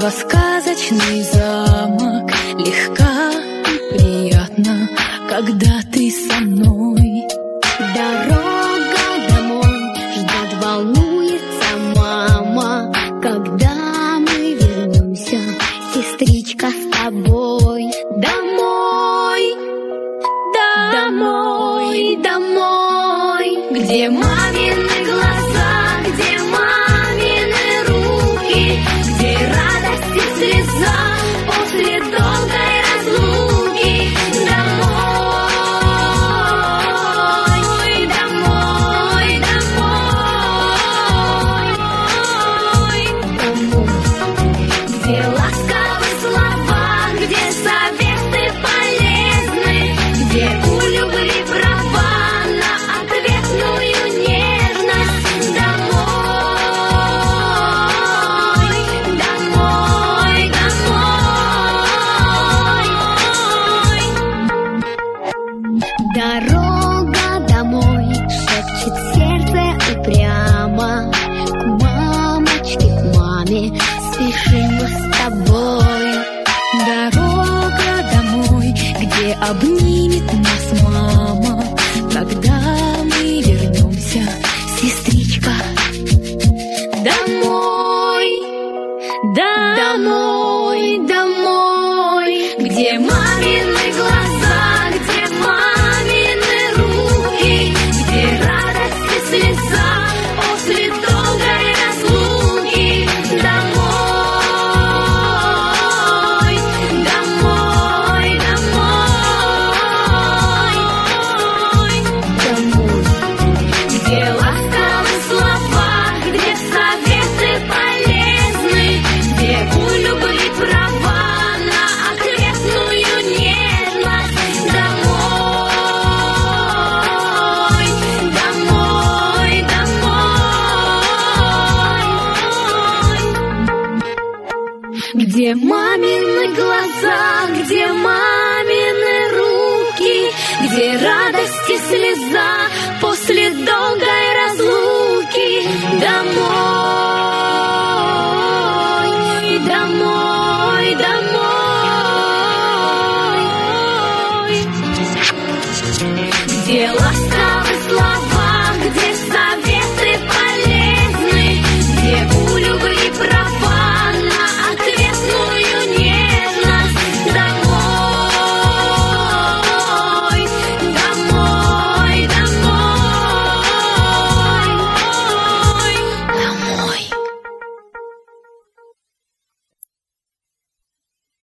Снова сказочный замок, легка и приятно, когда ты со мной. Дорога домой ждет, волнуется мама, когда мы вернемся, сестричка, с тобой. Домой, домой, домой, где мамины глаза, где мамины руки, где радость и слеза после долгой разлуки. Домой, домой, домой, домой, где ласковые слова, где советы полезны, где у любви права на ответную нежность. Домой, домой, домой. Дорога домой шепчет сердце упрямо, к мамочке, к маме спешим мы с тобой. Дорога домой, где обнимет нас мама, когда мы вернемся, сестричка. Домой, домой, домой, где мамины глаза, где мамины руки, где радость и слеза после долгой разлуки. Домой, домой, домой, домой, где ласковые слова, где советы полезны, где у любви права на ответную нежность. Домой, домой, домой, где мамины глаза, где мамины руки, где радость и слеза после долгой разлуки. Домой, домой, домой, где ласковые слова,